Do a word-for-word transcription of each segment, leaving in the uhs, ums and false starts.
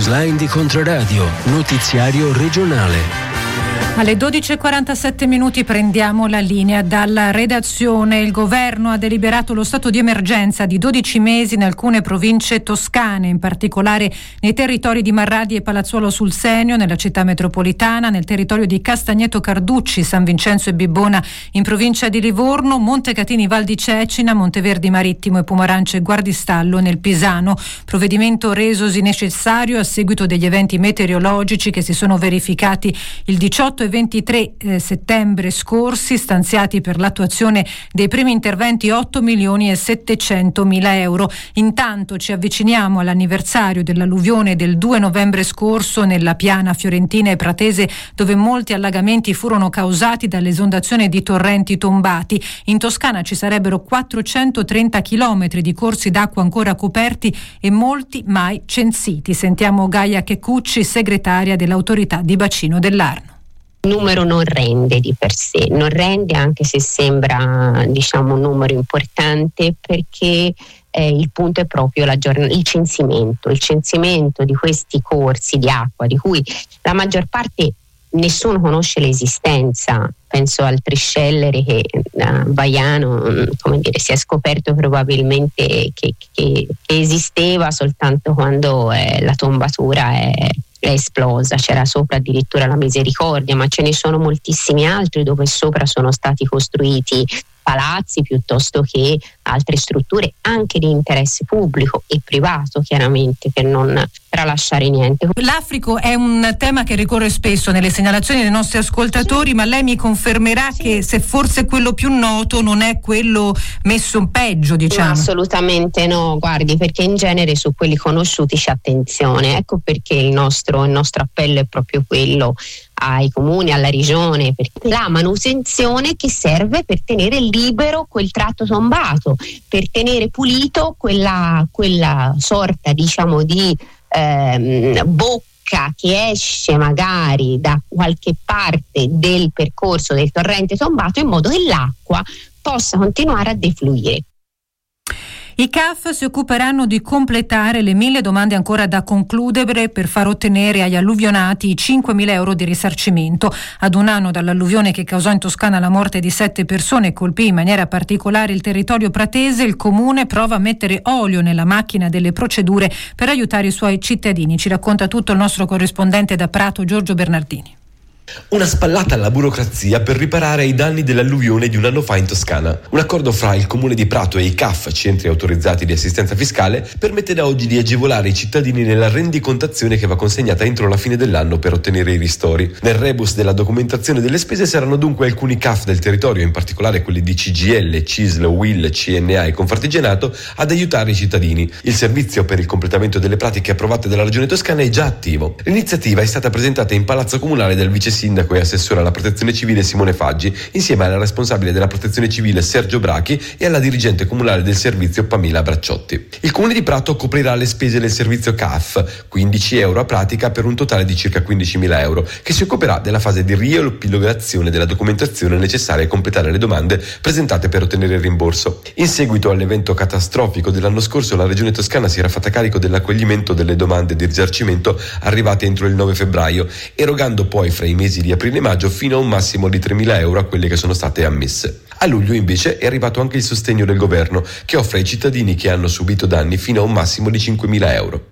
Newsline di Controradio, notiziario regionale. Alle dodici e quarantasette minuti prendiamo la linea dalla redazione. Il governo ha deliberato lo stato di emergenza di dodici mesi in alcune province toscane, in particolare nei territori di Marradi e Palazzuolo sul Senio, nella città metropolitana, nel territorio di Castagneto Carducci, San Vincenzo e Bibbona in provincia di Livorno, Montecatini Val di Cecina, Monteverdi Marittimo e Pomarance e Guardistallo nel Pisano. Provvedimento resosi necessario a seguito degli eventi meteorologici che si sono verificati il diciotto e ventitré eh, settembre scorsi, stanziati per l'attuazione dei primi interventi otto milioni e settecentomila euro. Intanto ci avviciniamo all'anniversario dell'alluvione del due novembre scorso nella piana fiorentina e pratese, dove molti allagamenti furono causati dall'esondazione di torrenti tombati. In Toscana ci sarebbero quattrocentotrenta chilometri di corsi d'acqua ancora coperti e molti mai censiti. Sentiamo Gaia Checcucci, segretaria dell'autorità di bacino dell'Arno. Il numero non rende di per sé, non rende anche se sembra, diciamo, un numero importante, perché eh, il punto è proprio la giorn- il censimento, il censimento di questi corsi di acqua di cui la maggior parte nessuno conosce l'esistenza. Penso al Triscellere che a Baiano, come dire, si è scoperto probabilmente che, che, che esisteva soltanto quando eh, la tombatura è è esplosa, c'era sopra addirittura la Misericordia, ma ce ne sono moltissimi altri dove sopra sono stati costruiti palazzi piuttosto che altre strutture anche di interesse pubblico e privato, chiaramente, per non tralasciare niente. L'Africo è un tema che ricorre spesso nelle segnalazioni dei nostri ascoltatori, sì. Ma lei mi confermerà sì. che se forse quello più noto non è quello messo peggio, diciamo? No, assolutamente no, guardi, perché in genere su quelli conosciuti c'è attenzione, ecco perché il nostro, il nostro appello è proprio quello ai comuni, alla regione, perché la manutenzione che serve per tenere libero quel tratto tombato, per tenere pulito quella, quella sorta, diciamo, di ehm, bocca che esce magari da qualche parte del percorso del torrente tombato, in modo che l'acqua possa continuare a defluire. I C A F si occuperanno di completare le mille domande ancora da concludere per far ottenere agli alluvionati i cinquemila euro di risarcimento. Ad un anno dall'alluvione che causò in Toscana la morte di sette persone e colpì in maniera particolare il territorio pratese, il comune prova a mettere olio nella macchina delle procedure per aiutare i suoi cittadini. Ci racconta tutto il nostro corrispondente da Prato, Giorgio Bernardini. Una spallata alla burocrazia per riparare ai danni dell'alluvione di un anno fa in Toscana. Un accordo fra il Comune di Prato e i C A F, centri autorizzati di assistenza fiscale, permette da oggi di agevolare i cittadini nella rendicontazione che va consegnata entro la fine dell'anno per ottenere i ristori. Nel rebus della documentazione delle spese saranno dunque alcuni C A F del territorio, in particolare quelli di C G I L, C I S L, U I L, C N A e Confartigianato, ad aiutare i cittadini. Il servizio per il completamento delle pratiche approvate dalla Regione Toscana è già attivo. L'iniziativa è stata presentata in Palazzo Comunale dal vice sindaco e assessore alla protezione civile Simone Faggi, insieme alla responsabile della protezione civile Sergio Brachi e alla dirigente comunale del servizio Pamela Bracciotti. Il comune di Prato coprirà le spese del servizio C A F, quindici euro a pratica per un totale di circa quindicimila euro, che si occuperà della fase di riepilogazione della documentazione necessaria a completare le domande presentate per ottenere il rimborso. In seguito all'evento catastrofico dell'anno scorso, la Regione Toscana si era fatta carico dell'accoglimento delle domande di risarcimento arrivate entro il nove febbraio, erogando poi fra i mesi di aprile e maggio fino a un massimo di tremila euro a quelle che sono state ammesse. A luglio invece è arrivato anche il sostegno del governo, che offre ai cittadini che hanno subito danni fino a un massimo di cinquemila euro.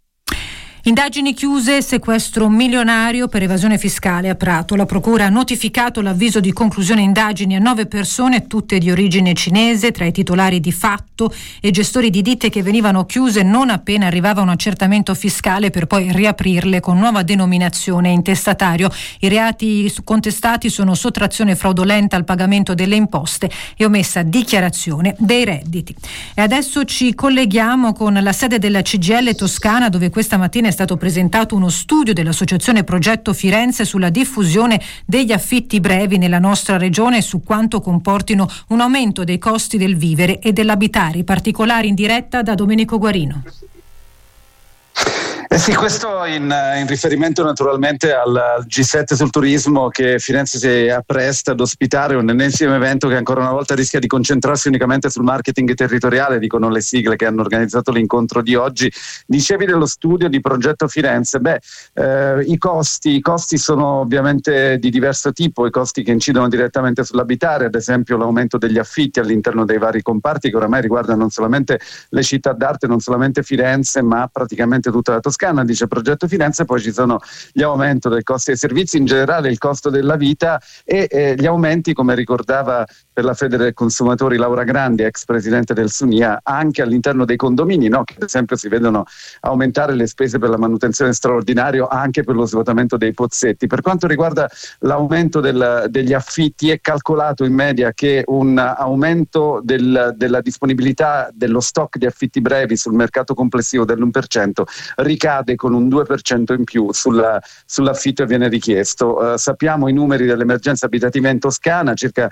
Indagini chiuse, sequestro milionario per evasione fiscale a Prato. La procura ha notificato l'avviso di conclusione indagini a nove persone, tutte di origine cinese, tra i titolari di fatto e gestori di ditte che venivano chiuse non appena arrivava un accertamento fiscale per poi riaprirle con nuova denominazione e intestatario. I reati contestati sono sottrazione fraudolenta al pagamento delle imposte e omessa dichiarazione dei redditi. E adesso ci colleghiamo con la sede della C G I L Toscana, dove questa mattina è stato presentato uno studio dell'Associazione Progetto Firenze sulla diffusione degli affitti brevi nella nostra regione e su quanto comportino un aumento dei costi del vivere e dell'abitare. I particolari in diretta da Domenico Guarino. Eh sì, questo in, in riferimento naturalmente al, al G sette sul turismo che Firenze si appresta ad ospitare, un ennesimo evento che ancora una volta rischia di concentrarsi unicamente sul marketing territoriale, dicono le sigle che hanno organizzato l'incontro di oggi. Dicevi dello studio di Progetto Firenze, beh, eh, i costi, i costi sono ovviamente di diverso tipo, i costi che incidono direttamente sull'abitare, ad esempio l'aumento degli affitti all'interno dei vari comparti che oramai riguardano non solamente le città d'arte, non solamente Firenze, ma praticamente tutta la Toscana. Dice Progetto Firenze, poi ci sono gli aumenti del costo dei servizi, in generale il costo della vita e eh, gli aumenti, come ricordava per la Fede dei Consumatori Laura Grandi, ex presidente del Sunia, anche all'interno dei condomini, no? Che ad esempio si vedono aumentare le spese per la manutenzione straordinaria, anche per lo svuotamento dei pozzetti. Per quanto riguarda l'aumento del, degli affitti, è calcolato in media che un aumento del, della disponibilità dello stock di affitti brevi sul mercato complessivo dell'uno per cento ricade con un due per cento in più sulla, sull'affitto che viene richiesto. Uh, sappiamo i numeri dell'emergenza abitativa in Toscana, circa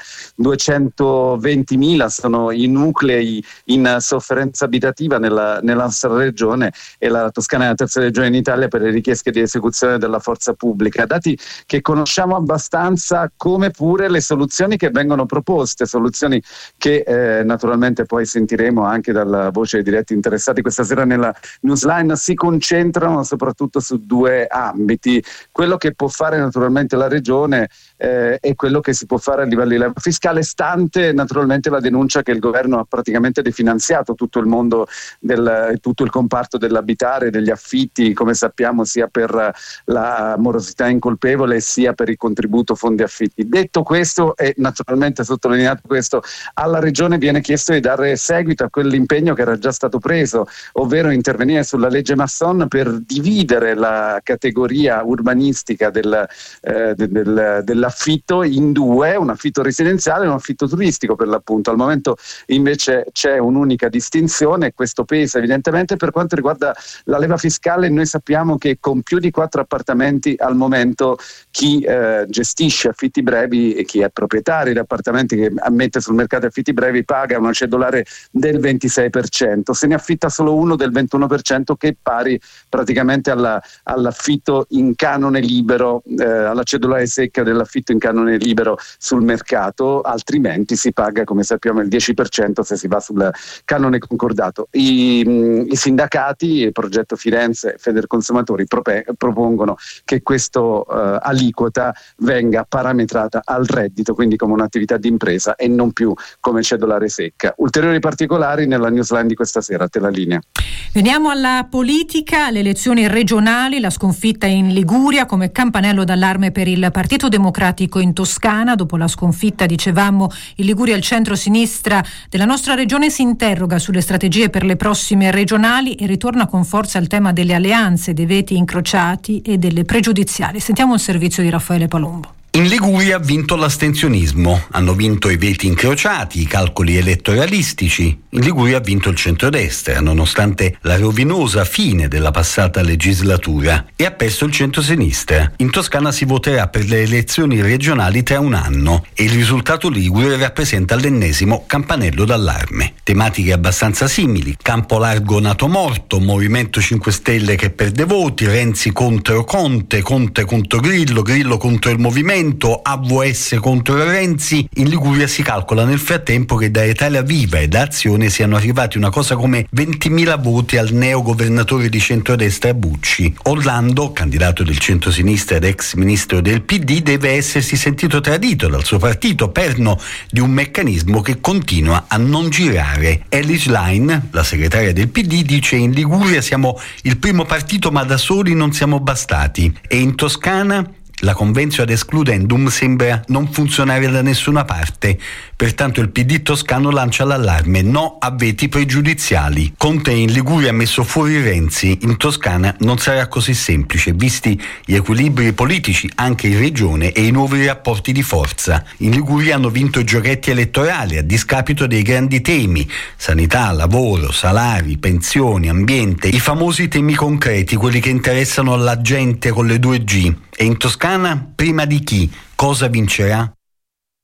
duecentoventimila sono i nuclei in sofferenza abitativa nella, nella nostra regione, e la Toscana è la terza regione in Italia per le richieste di esecuzione della forza pubblica, dati che conosciamo abbastanza, come pure le soluzioni che vengono proposte, soluzioni che eh, naturalmente poi sentiremo anche dalla voce dei diretti interessati questa sera nella newsline. Si concentrano soprattutto su due ambiti: quello che può fare naturalmente la regione eh, e quello che si può fare a livello di leva fiscale, stante naturalmente la denuncia che il governo ha praticamente definanziato tutto il mondo del tutto il comparto dell'abitare, degli affitti, come sappiamo, sia per la morosità incolpevole sia per il contributo fondi affitti. Detto questo, e naturalmente sottolineato questo, alla regione viene chiesto di dare seguito a quell'impegno che era già stato preso, ovvero intervenire sulla legge Masson per dividere la categoria urbanistica del, eh, del, dell'affitto in due, un affitto residenziale e un affitto turistico per l'appunto. Al momento invece c'è un'unica distinzione, questo pesa evidentemente. Per quanto riguarda la leva fiscale, noi sappiamo che con più di quattro appartamenti al momento chi eh, gestisce affitti brevi e chi è proprietario di appartamenti che ammette sul mercato affitti brevi paga una cedolare del ventisei per cento, se ne affitta solo uno del ventuno per cento, che è pari praticamente alla, all'affitto in canone libero, eh, alla cedolare secca dell'affitto in canone libero sul mercato, altrimenti si paga, come sappiamo, il dieci per cento se si va sul canone concordato. I, i sindacati, il Progetto Firenze e Federconsumatori prope, propongono che questa eh, aliquota venga parametrata al reddito, quindi come un'attività di impresa e non più come cedolare secca. Ulteriori particolari nella newsline di questa sera, te la linea. Veniamo alla politica, le elezioni regionali, la sconfitta in Liguria come campanello d'allarme per il Partito Democratico in Toscana. Dopo la sconfitta, dicevamo, in Liguria il centro-sinistra della nostra regione si interroga sulle strategie per le prossime regionali e ritorna con forza al tema delle alleanze, dei veti incrociati e delle pregiudiziali. Sentiamo il servizio di Raffaele Palumbo. In Liguria ha vinto l'astensionismo, hanno vinto i veti incrociati, i calcoli elettoralistici. In Liguria ha vinto il centrodestra, nonostante la rovinosa fine della passata legislatura, e ha perso il centrosinistra. In Toscana si voterà per le elezioni regionali tra un anno e il risultato ligure rappresenta l'ennesimo campanello d'allarme. Tematiche abbastanza simili: campo largo nato morto, Movimento cinque Stelle che perde voti, Renzi contro Conte, Conte contro Grillo, Grillo contro il movimento, A V S contro Renzi. In Liguria si calcola nel frattempo che da Italia Viva e da Azione siano arrivati una cosa come ventimila voti al neo governatore di centrodestra Bucci. Orlando, candidato del centrosinistra ed ex ministro del P D, deve essersi sentito tradito dal suo partito, perno di un meccanismo che continua a non girare. Ellis Line, la segretaria del P D, dice: in Liguria siamo il primo partito ma da soli non siamo bastati. E in Toscana la convenzio ad excludendum sembra non funzionare da nessuna parte, pertanto il P D toscano lancia l'allarme: no a veti pregiudiziali. Conte in Liguria ha messo fuori Renzi, in Toscana non sarà così semplice, visti gli equilibri politici anche in regione e i nuovi rapporti di forza. In Liguria hanno vinto i giochetti elettorali a discapito dei grandi temi: sanità, lavoro, salari, pensioni, ambiente, i famosi temi concreti, quelli che interessano alla gente con le due G. E in Toscana, prima di chi? Cosa vincerà?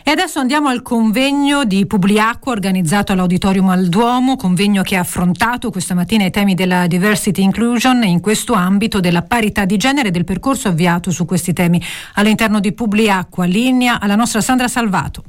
E adesso andiamo al convegno di Publiacqua organizzato all'Auditorium al Duomo, convegno che ha affrontato questa mattina i temi della diversity inclusion e in questo ambito della parità di genere e del percorso avviato su questi temi all'interno di Publiacqua. Linea alla nostra Sandra Salvato.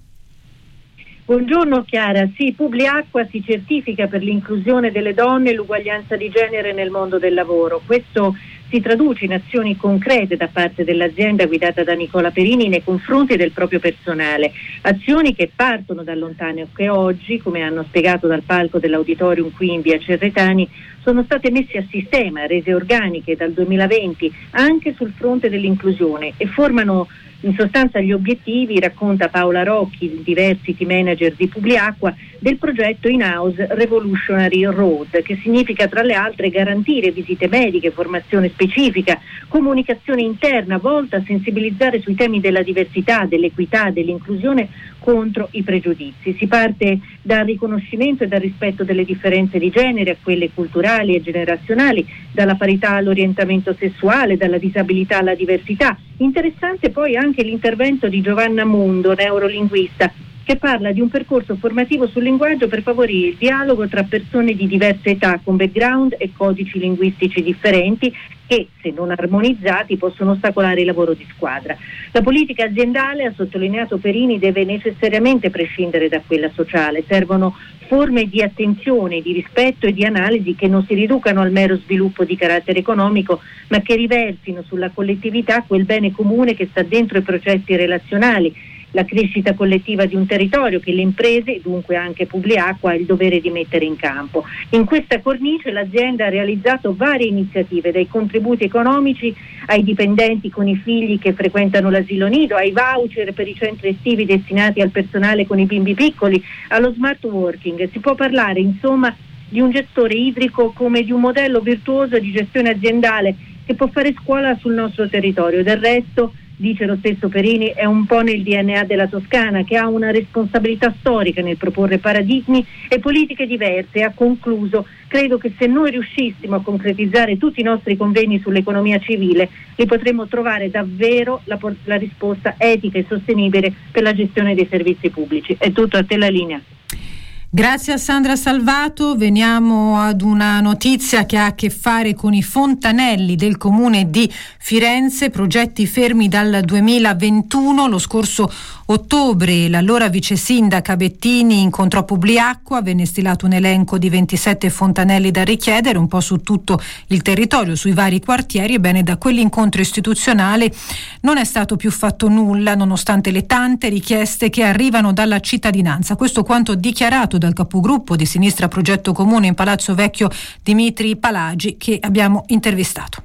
Buongiorno Chiara, sì, Publiacqua si certifica per l'inclusione delle donne e l'uguaglianza di genere nel mondo del lavoro. Questo si traduce in azioni concrete da parte dell'azienda guidata da Nicola Perini nei confronti del proprio personale, azioni che partono da lontano e che oggi, come hanno spiegato dal palco dell'Auditorium qui in via Cerretani, sono state messe a sistema, rese organiche dal duemilaventi anche sul fronte dell'inclusione e formano in sostanza gli obiettivi, racconta Paola Rocchi, diversity manager di Publiacqua, del progetto in-house Revolutionary Road, che significa tra le altre garantire visite mediche, formazione specifica, comunicazione interna volta a sensibilizzare sui temi della diversità, dell'equità, dell'inclusione contro i pregiudizi. Si parte dal riconoscimento e dal rispetto delle differenze di genere a quelle culturali e generazionali, dalla parità all'orientamento sessuale, dalla disabilità alla diversità. Interessante poi anche l'intervento di Giovanna Mundo, neurolinguista, che parla di un percorso formativo sul linguaggio per favorire il dialogo tra persone di diverse età con background e codici linguistici differenti che, se non armonizzati, possono ostacolare il lavoro di squadra. La politica aziendale, ha sottolineato Perini, deve necessariamente prescindere da quella sociale. Servono forme di attenzione, di rispetto e di analisi che non si riducano al mero sviluppo di carattere economico, ma che riversino sulla collettività quel bene comune che sta dentro i processi relazionali, la crescita collettiva di un territorio che le imprese, e dunque anche Publiacqua, ha il dovere di mettere in campo. In questa cornice l'azienda ha realizzato varie iniziative, dai contributi economici ai dipendenti con i figli che frequentano l'asilo nido, ai voucher per i centri estivi destinati al personale con i bimbi piccoli, allo smart working. Si può parlare insomma di un gestore idrico come di un modello virtuoso di gestione aziendale che può fare scuola sul nostro territorio. Del resto, dice lo stesso Perini, è un po' nel D N A della Toscana, che ha una responsabilità storica nel proporre paradigmi e politiche diverse. Ha concluso: credo che se noi riuscissimo a concretizzare tutti i nostri convegni sull'economia civile, li potremmo trovare davvero la, la risposta etica e sostenibile per la gestione dei servizi pubblici. È tutto, a te la linea. Grazie a Sandra Salvato. Veniamo ad una notizia che ha a che fare con i fontanelli del comune di Firenze, progetti fermi dal duemilaventuno. Lo scorso ottobre l'allora vice sindaca Bettini incontrò Publiacqua, venne stilato un elenco di ventisette fontanelli da richiedere un po' su tutto il territorio, sui vari quartieri. Ebbene, da quell'incontro istituzionale non è stato più fatto nulla, nonostante le tante richieste che arrivano dalla cittadinanza. Questo quanto dichiarato dal capogruppo di Sinistra Progetto Comune in Palazzo Vecchio Dimitri Palagi, che abbiamo intervistato.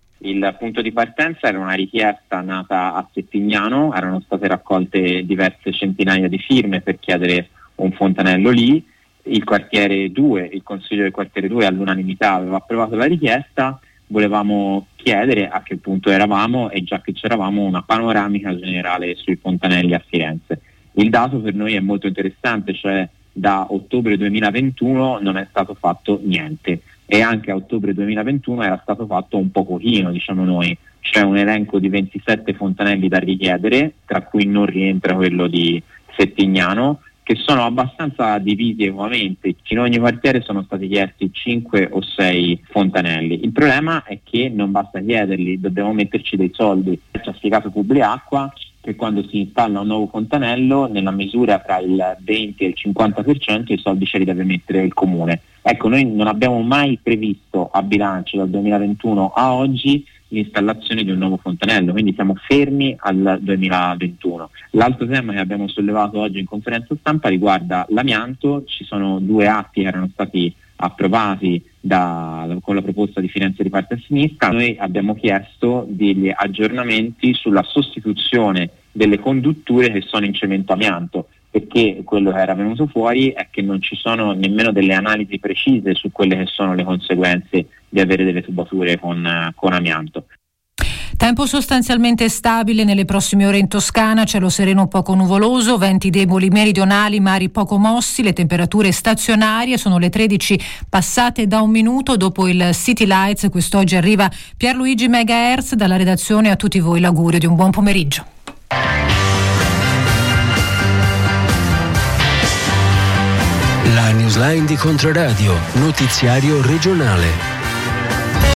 Il punto di partenza era una richiesta nata a Settignano, erano state raccolte diverse centinaia di firme per chiedere un fontanello lì. Il quartiere due, il consiglio del quartiere due all'unanimità aveva approvato la richiesta. Volevamo chiedere a che punto eravamo e, già che c'eravamo, una panoramica generale sui fontanelli a Firenze. Il dato per noi è molto interessante, cioè da ottobre duemilaventuno non è stato fatto niente, e anche a ottobre duemilaventuno era stato fatto un po' pochino, diciamo noi. C'è un elenco di ventisette fontanelli da richiedere, tra cui non rientra quello di Settignano, che sono abbastanza divisi equamente. In ogni quartiere sono stati chiesti cinque o sei fontanelli. Il problema è che non basta chiederli, dobbiamo metterci dei soldi. Ci ha spiegato Publiacqua che quando si installa un nuovo fontanello, nella misura tra il venti e il cinquanta per cento, i soldi ce li deve mettere il comune. Ecco, noi non abbiamo mai previsto a bilancio dal duemilaventuno a oggi l'installazione di un nuovo fontanello, quindi siamo fermi al duemilaventuno. L'altro tema che abbiamo sollevato oggi in conferenza stampa riguarda l'amianto. Ci sono due atti che erano stati approvati da, con la proposta di Firenze Riparte a Sinistra. Noi abbiamo chiesto degli aggiornamenti sulla sostituzione delle condutture che sono in cemento amianto, perché quello che era venuto fuori è che non ci sono nemmeno delle analisi precise su quelle che sono le conseguenze di avere delle tubature con, con amianto. Tempo sostanzialmente stabile nelle prossime ore in Toscana, cielo sereno poco nuvoloso, venti deboli meridionali, mari poco mossi, le temperature stazionarie. Sono le tredici passate da un minuto. Dopo il City Lights quest'oggi arriva Pierluigi Megahertz. Dalla redazione a tutti voi l'augurio di un buon pomeriggio. La newsline di Controradio, notiziario regionale.